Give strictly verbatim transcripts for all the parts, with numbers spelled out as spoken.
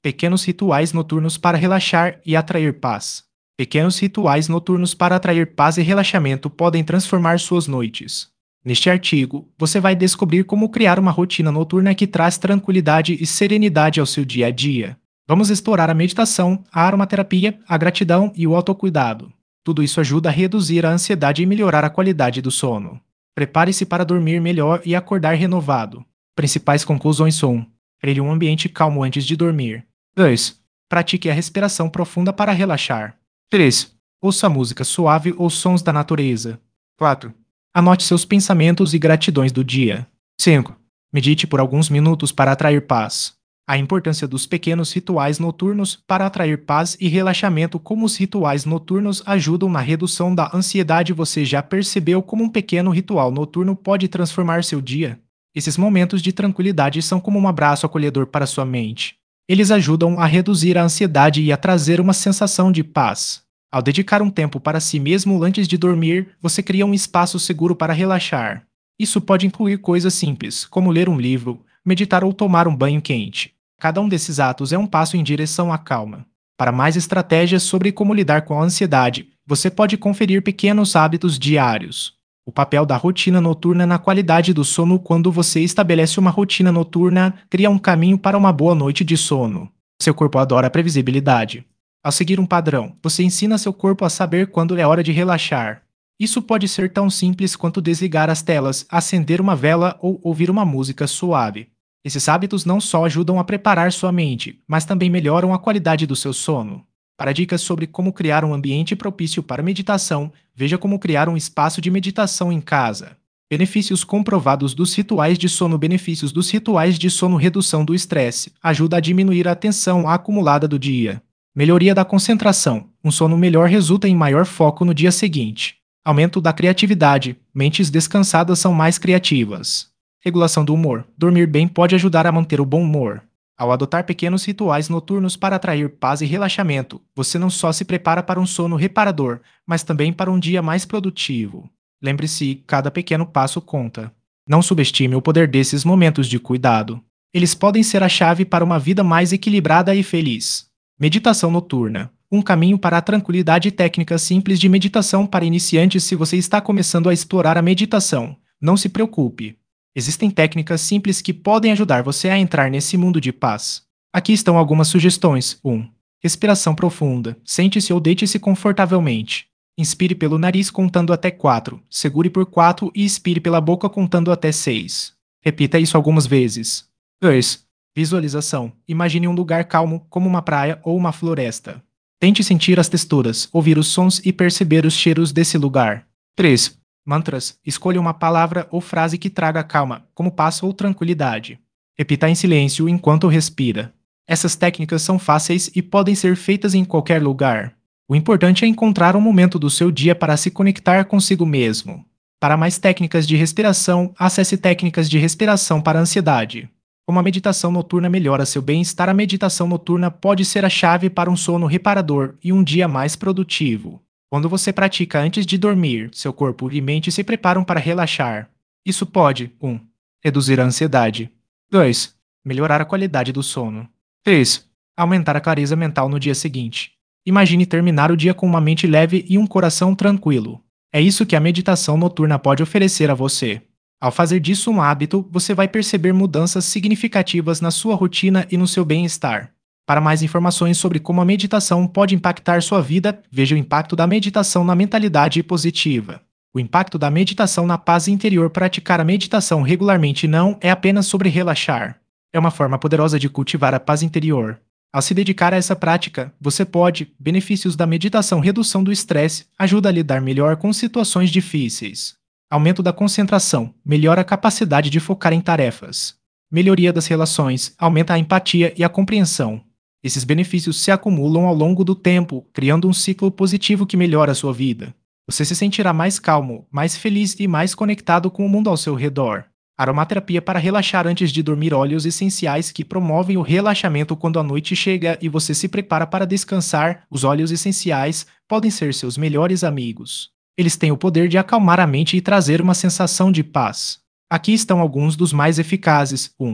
Pequenos rituais noturnos para relaxar e atrair paz. Pequenos rituais noturnos para atrair paz e relaxamento podem transformar suas noites. Neste artigo, você vai descobrir como criar uma rotina noturna que traz tranquilidade e serenidade ao seu dia a dia. Vamos explorar a meditação, a aromaterapia, a gratidão e o autocuidado. Tudo isso ajuda a reduzir a ansiedade e melhorar a qualidade do sono. Prepare-se para dormir melhor e acordar renovado. Principais conclusões são: crie um ambiente calmo antes de dormir. dois. Pratique a respiração profunda para relaxar. três. Ouça música suave ou sons da natureza. quatro. Anote seus pensamentos e gratidões do dia. cinco. Medite por alguns minutos para atrair paz. A importância dos pequenos rituais noturnos para atrair paz e relaxamento. Como os rituais noturnos ajudam na redução da ansiedade. Você já percebeu como um pequeno ritual noturno pode transformar seu dia? Esses momentos de tranquilidade são como um abraço acolhedor para sua mente. Eles ajudam a reduzir a ansiedade e a trazer uma sensação de paz. Ao dedicar um tempo para si mesmo antes de dormir, você cria um espaço seguro para relaxar. Isso pode incluir coisas simples, como ler um livro, meditar ou tomar um banho quente. Cada um desses atos é um passo em direção à calma. Para mais estratégias sobre como lidar com a ansiedade, você pode conferir pequenos hábitos diários. O papel da rotina noturna na qualidade do sono. Quando você estabelece uma rotina noturna, cria um caminho para uma boa noite de sono. Seu corpo adora a previsibilidade. Ao seguir um padrão, você ensina seu corpo a saber quando é hora de relaxar. Isso pode ser tão simples quanto desligar as telas, acender uma vela ou ouvir uma música suave. Esses hábitos não só ajudam a preparar sua mente, mas também melhoram a qualidade do seu sono. Para dicas sobre como criar um ambiente propício para meditação, veja como criar um espaço de meditação em casa. Benefícios comprovados dos rituais de sono. Benefícios dos rituais de sono: redução do estresse, ajuda a diminuir a tensão acumulada do dia. Melhoria da concentração, um sono melhor resulta em maior foco no dia seguinte. Aumento da criatividade, mentes descansadas são mais criativas. Regulação do humor, dormir bem pode ajudar a manter o bom humor. Ao adotar pequenos rituais noturnos para atrair paz e relaxamento, você não só se prepara para um sono reparador, mas também para um dia mais produtivo. Lembre-se, cada pequeno passo conta. Não subestime o poder desses momentos de cuidado. Eles podem ser a chave para uma vida mais equilibrada e feliz. Meditação noturna. Um caminho para a tranquilidade. Técnicas simples de meditação para iniciantes. Se você está começando a explorar a meditação, não se preocupe. Existem técnicas simples que podem ajudar você a entrar nesse mundo de paz. Aqui estão algumas sugestões. um. Respiração profunda. Sente-se ou deite-se confortavelmente. Inspire pelo nariz contando até quatro, segure por quatro e expire pela boca contando até seis. Repita isso algumas vezes. dois. Visualização. Imagine um lugar calmo, como uma praia ou uma floresta. Tente sentir as texturas, ouvir os sons e perceber os cheiros desse lugar. três. Mantras. Escolha uma palavra ou frase que traga calma, como paz ou tranquilidade. Repita em silêncio enquanto respira. Essas técnicas são fáceis e podem ser feitas em qualquer lugar. O importante é encontrar um momento do seu dia para se conectar consigo mesmo. Para mais técnicas de respiração, acesse Técnicas de Respiração para Ansiedade. Como a meditação noturna melhora seu bem-estar. A meditação noturna pode ser a chave para um sono reparador e um dia mais produtivo. Quando você pratica antes de dormir, seu corpo e mente se preparam para relaxar. Isso pode: um. Reduzir a ansiedade. dois. Melhorar a qualidade do sono. três. Aumentar a clareza mental no dia seguinte. Imagine terminar o dia com uma mente leve e um coração tranquilo. É isso que a meditação noturna pode oferecer a você. Ao fazer disso um hábito, você vai perceber mudanças significativas na sua rotina e no seu bem-estar. Para mais informações sobre como a meditação pode impactar sua vida, veja o impacto da meditação na mentalidade positiva. O impacto da meditação na paz interior. Praticar a meditação regularmente não é apenas sobre relaxar. É uma forma poderosa de cultivar a paz interior. Ao se dedicar a essa prática, você pode. Benefícios da meditação: redução do estresse, ajuda a lidar melhor com situações difíceis. Aumento da concentração, melhora a capacidade de focar em tarefas. Melhoria das relações, aumenta a empatia e a compreensão. Esses benefícios se acumulam ao longo do tempo, criando um ciclo positivo que melhora a sua vida. Você se sentirá mais calmo, mais feliz e mais conectado com o mundo ao seu redor. Aromaterapia para relaxar antes de dormir. Óleos essenciais que promovem o relaxamento. Quando a noite chega e você se prepara para descansar, os óleos essenciais podem ser seus melhores amigos. Eles têm o poder de acalmar a mente e trazer uma sensação de paz. Aqui estão alguns dos mais eficazes. um.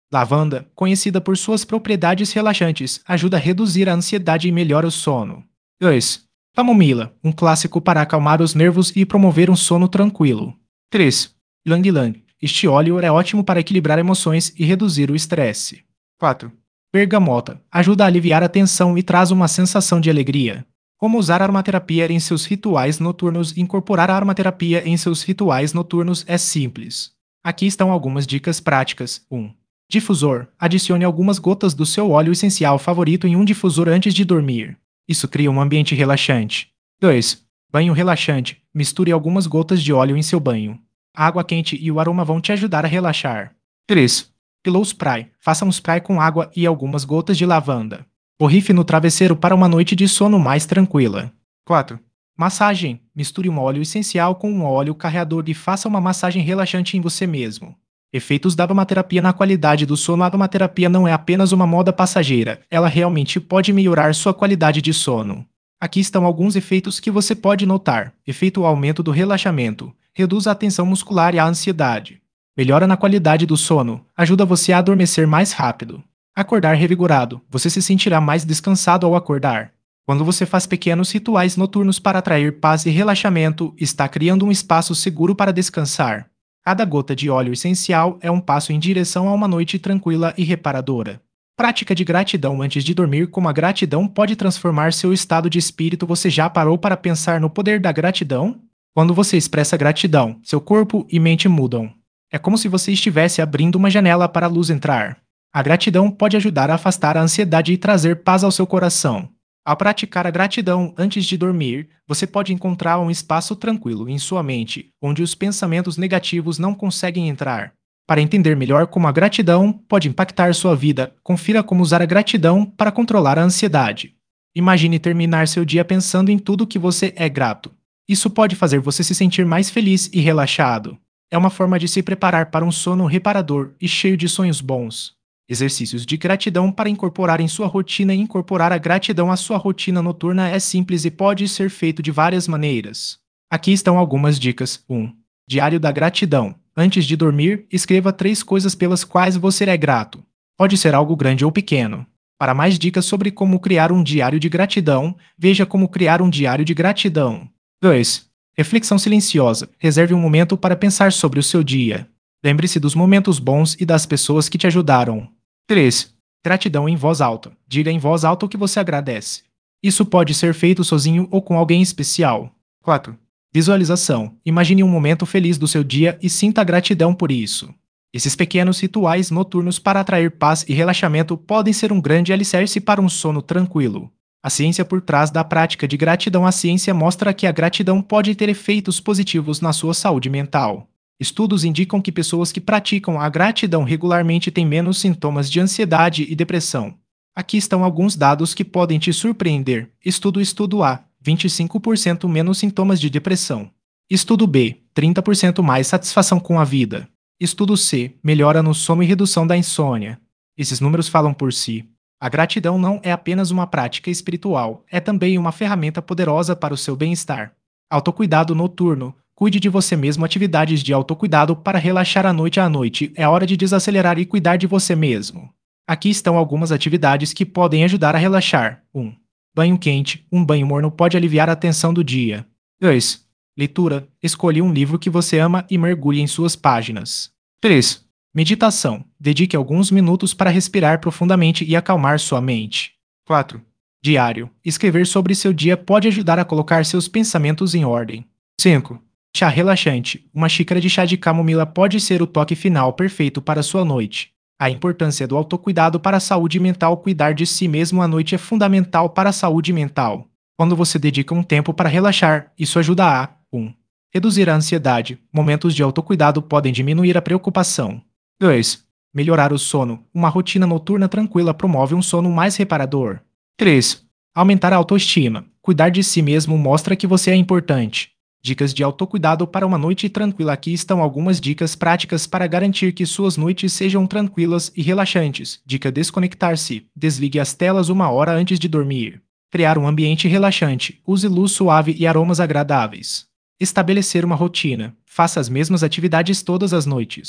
Lavanda, conhecida por suas propriedades relaxantes, ajuda a reduzir a ansiedade e melhora o sono. dois. Camomila, um clássico para acalmar os nervos e promover um sono tranquilo. três. Ylang Ylang, este óleo é ótimo para equilibrar emoções e reduzir o estresse. quatro. Bergamota, ajuda a aliviar a tensão e traz uma sensação de alegria. Como usar a aromaterapia em seus rituais noturnos? Incorporar a aromaterapia em seus rituais noturnos é simples. Aqui estão algumas dicas práticas. um. Difusor. Adicione algumas gotas do seu óleo essencial favorito em um difusor antes de dormir. Isso cria um ambiente relaxante. dois. Banho relaxante. Misture algumas gotas de óleo em seu banho. A água quente e o aroma vão te ajudar a relaxar. três. Pillow spray. Faça um spray com água e algumas gotas de lavanda. Borrife no travesseiro para uma noite de sono mais tranquila. quatro. Massagem. Misture um óleo essencial com um óleo carreador e faça uma massagem relaxante em você mesmo. Efeitos da aromaterapia na qualidade do sono. A aromaterapia não é apenas uma moda passageira, ela realmente pode melhorar sua qualidade de sono. Aqui estão alguns efeitos que você pode notar. Efeito aumento do relaxamento. Reduz a tensão muscular e a ansiedade. Melhora na qualidade do sono. Ajuda você a adormecer mais rápido. Acordar revigorado. Você se sentirá mais descansado ao acordar. Quando você faz pequenos rituais noturnos para atrair paz e relaxamento, está criando um espaço seguro para descansar. Cada gota de óleo essencial é um passo em direção a uma noite tranquila e reparadora. Prática de gratidão antes de dormir. Como a gratidão pode transformar seu estado de espírito? Você já parou para pensar no poder da gratidão? Quando você expressa gratidão, seu corpo e mente mudam. É como se você estivesse abrindo uma janela para a luz entrar. A gratidão pode ajudar a afastar a ansiedade e trazer paz ao seu coração. Ao praticar a gratidão antes de dormir, você pode encontrar um espaço tranquilo em sua mente, onde os pensamentos negativos não conseguem entrar. Para entender melhor como a gratidão pode impactar sua vida, confira como usar a gratidão para controlar a ansiedade. Imagine terminar seu dia pensando em tudo que você é grato. Isso pode fazer você se sentir mais feliz e relaxado. É uma forma de se preparar para um sono reparador e cheio de sonhos bons. Exercícios de gratidão para incorporar em sua rotina. Incorporar a gratidão à sua rotina noturna é simples e pode ser feito de várias maneiras. Aqui estão algumas dicas. um. Diário da gratidão. Antes de dormir, escreva três coisas pelas quais você é grato. Pode ser algo grande ou pequeno. Para mais dicas sobre como criar um diário de gratidão, veja como criar um diário de gratidão. dois. Reflexão silenciosa. Reserve um momento para pensar sobre o seu dia. Lembre-se dos momentos bons e das pessoas que te ajudaram. três. Gratidão em voz alta. Diga em voz alta o que você agradece. Isso pode ser feito sozinho ou com alguém especial. quatro. Visualização. Imagine um momento feliz do seu dia e sinta gratidão por isso. Esses pequenos rituais noturnos para atrair paz e relaxamento podem ser um grande alicerce para um sono tranquilo. A ciência por trás da prática de gratidão. A ciência mostra que a gratidão pode ter efeitos positivos na sua saúde mental. Estudos indicam que pessoas que praticam a gratidão regularmente têm menos sintomas de ansiedade e depressão. Aqui estão alguns dados que podem te surpreender. Estudo Estudo A, vinte e cinco por cento menos sintomas de depressão. Estudo B, trinta por cento mais satisfação com a vida. Estudo C, melhora no sono e redução da insônia. Esses números falam por si. A gratidão não é apenas uma prática espiritual, é também uma ferramenta poderosa para o seu bem-estar. Autocuidado noturno. Cuide de você mesmo. Atividades de autocuidado para relaxar à noite. À noite é hora de desacelerar e cuidar de você mesmo. Aqui estão algumas atividades que podem ajudar a relaxar. um. Banho quente. Um banho morno pode aliviar a tensão do dia. dois. Leitura. Escolha um livro que você ama e mergulhe em suas páginas. três. Meditação. Dedique alguns minutos para respirar profundamente e acalmar sua mente. quatro. Diário. Escrever sobre seu dia pode ajudar a colocar seus pensamentos em ordem. cinco. Chá relaxante. Uma xícara de chá de camomila pode ser o toque final perfeito para sua noite. A importância do autocuidado para a saúde mental. Cuidar de si mesmo à noite é fundamental para a saúde mental. Quando você dedica um tempo para relaxar, isso ajuda a um. Reduzir a ansiedade. Momentos de autocuidado podem diminuir a preocupação. dois. Melhorar o sono. Uma rotina noturna tranquila promove um sono mais reparador. três. Aumentar a autoestima. Cuidar de si mesmo mostra que você é importante. Dicas de autocuidado para uma noite tranquila. Aqui estão algumas dicas práticas para garantir que suas noites sejam tranquilas e relaxantes. Dica: desconectar-se. Desligue as telas uma hora antes de dormir. Criar um ambiente relaxante. Use luz suave e aromas agradáveis. Estabelecer uma rotina. Faça as mesmas atividades todas as noites.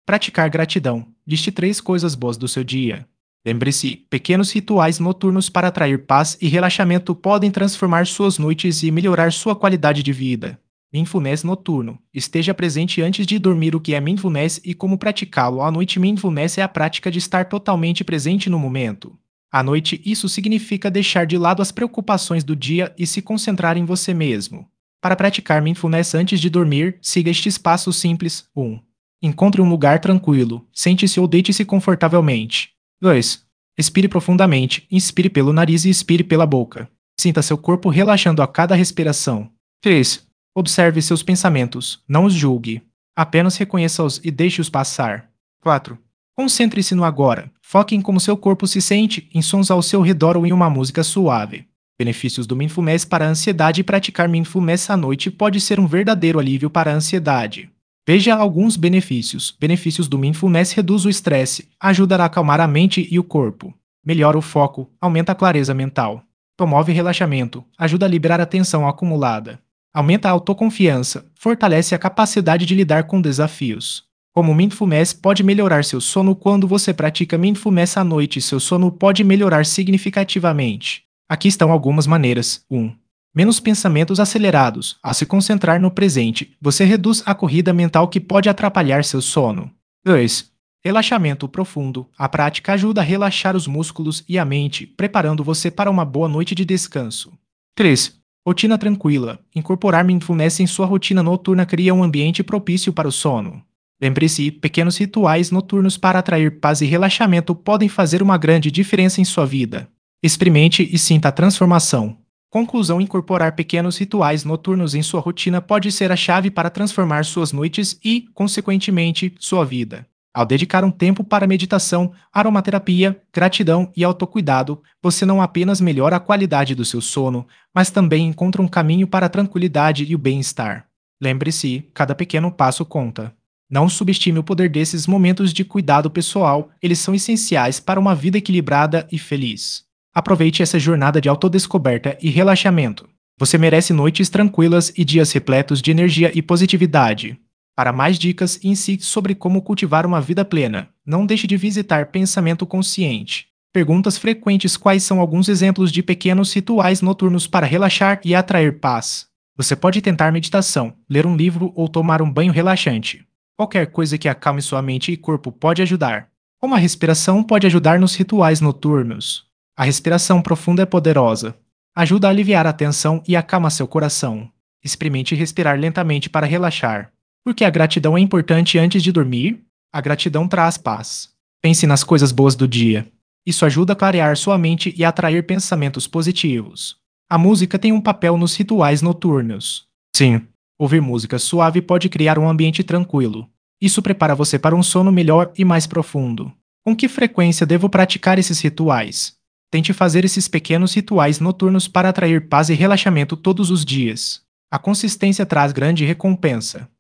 Praticar gratidão. Liste três coisas boas do seu dia. Lembre-se, pequenos rituais noturnos para atrair paz e relaxamento podem transformar suas noites e melhorar sua qualidade de vida. Mindfulness noturno. Esteja presente antes de dormir. O que é mindfulness e como praticá-lo à noite? Mindfulness é a prática de estar totalmente presente no momento. À noite, isso significa deixar de lado as preocupações do dia e se concentrar em você mesmo. Para praticar mindfulness antes de dormir, siga estes passos simples. um. Encontre um lugar tranquilo. Sente-se ou deite-se confortavelmente. dois. Respire profundamente. Inspire pelo nariz e expire pela boca. Sinta seu corpo relaxando a cada respiração. três. Observe seus pensamentos. Não os julgue. Apenas reconheça-os e deixe-os passar. quatro. Concentre-se no agora. Foque em como seu corpo se sente, em sons ao seu redor ou em uma música suave. Benefícios do Mindfulness para a ansiedade. Praticar Mindfulness à noite pode ser um verdadeiro alívio para a ansiedade. Veja alguns benefícios. Benefícios do Mindfulness: reduz o estresse, ajuda a acalmar a mente e o corpo, melhora o foco, aumenta a clareza mental, promove relaxamento, ajuda a liberar a tensão acumulada, aumenta a autoconfiança, fortalece a capacidade de lidar com desafios. Como o Mindfulness pode melhorar seu sono? Quando você pratica Mindfulness à noite, seu sono pode melhorar significativamente. Aqui estão algumas maneiras. um. Menos pensamentos acelerados. Ao se concentrar no presente, você reduz a corrida mental que pode atrapalhar seu sono. dois. Relaxamento profundo. A prática ajuda a relaxar os músculos e a mente, preparando você para uma boa noite de descanso. três. Rotina tranquila. Incorporar Mindfulness em sua rotina noturna cria um ambiente propício para o sono. Lembre-se, pequenos rituais noturnos para atrair paz e relaxamento podem fazer uma grande diferença em sua vida. Experimente e sinta a transformação. Conclusão: incorporar pequenos rituais noturnos em sua rotina pode ser a chave para transformar suas noites e, consequentemente, sua vida. Ao dedicar um tempo para meditação, aromaterapia, gratidão e autocuidado, você não apenas melhora a qualidade do seu sono, mas também encontra um caminho para a tranquilidade e o bem-estar. Lembre-se, cada pequeno passo conta. Não subestime o poder desses momentos de cuidado pessoal, eles são essenciais para uma vida equilibrada e feliz. Aproveite essa jornada de autodescoberta e relaxamento. Você merece noites tranquilas e dias repletos de energia e positividade. Para mais dicas e insights sobre como cultivar uma vida plena, não deixe de visitar Pensamento Consciente. Perguntas frequentes: quais são alguns exemplos de pequenos rituais noturnos para relaxar e atrair paz? Você pode tentar meditação, ler um livro ou tomar um banho relaxante. Qualquer coisa que acalme sua mente e corpo pode ajudar. Como a respiração pode ajudar nos rituais noturnos? A respiração profunda é poderosa. Ajuda a aliviar a tensão e acalma seu coração. Experimente respirar lentamente para relaxar. Por que a gratidão é importante antes de dormir? A gratidão traz paz. Pense nas coisas boas do dia. Isso ajuda a clarear sua mente e a atrair pensamentos positivos. A música tem um papel nos rituais noturnos. Sim, ouvir música suave pode criar um ambiente tranquilo. Isso prepara você para um sono melhor e mais profundo. Com que frequência devo praticar esses rituais? Tente fazer esses pequenos rituais noturnos para atrair paz e relaxamento todos os dias. A consistência traz grande recompensa.